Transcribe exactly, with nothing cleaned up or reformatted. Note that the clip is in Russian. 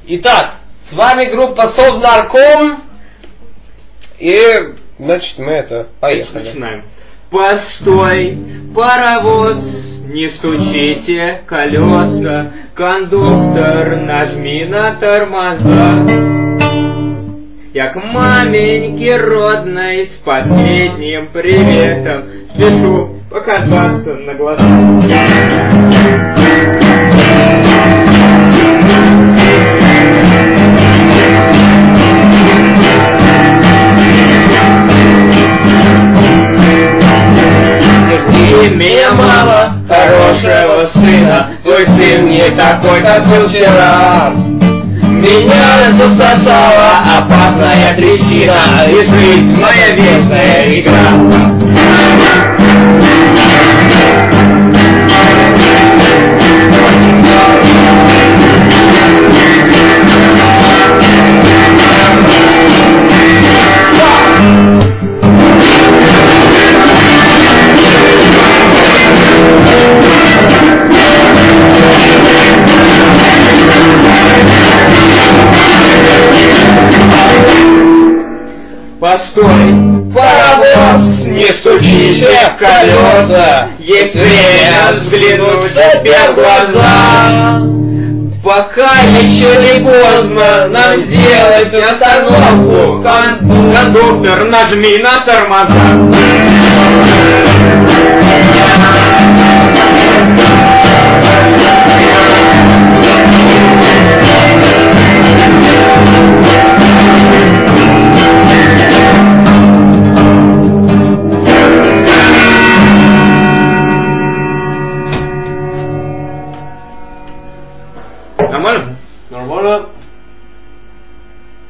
Итак, с вами группа Совнарком. И, значит, мы это... Поехали. Начинаем. Постой, паровоз, не стучите колеса, кондуктор, нажми на тормоза. Я к маменьке родной с последним приветом спешу показаться на глаза. Меня мало хорошего сына, твой сын не такой, как был вчера. Меня засосала опасная трещина, и жизнь моя вечная игра. Постой, паровоз, не стучись в колеса, есть время взглянуть себе в глаза. Пока еще не поздно нам сделать остановку, Кон- кондуктор, нажми на тормоза.